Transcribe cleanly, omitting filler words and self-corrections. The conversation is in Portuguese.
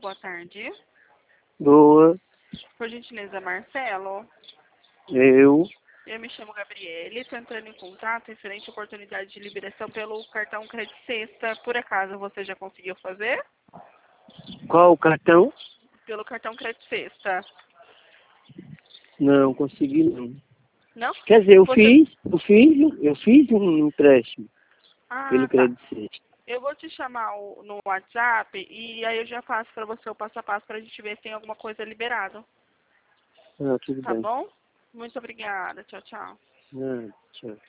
boa tarde. Boa, Por gentileza, Marcelo. eu. Eu me chamo Gabriele, estou entrando em contato referente à oportunidade de liberação pelo cartão Crédito Sexta. Por acaso você já conseguiu fazer? Qual o cartão? Pelo cartão Crédito Sexta. Não, consegui não. Não? Quer dizer, Você... eu fiz um empréstimo pelo Ah, tá. Crédito Sexta. Eu vou te chamar no WhatsApp e aí eu já faço para você o passo a passo para a gente ver se tem alguma coisa liberada. Ah, tudo Tá bem. bom? Muito obrigada. Tchau, tchau. Ah, tchau.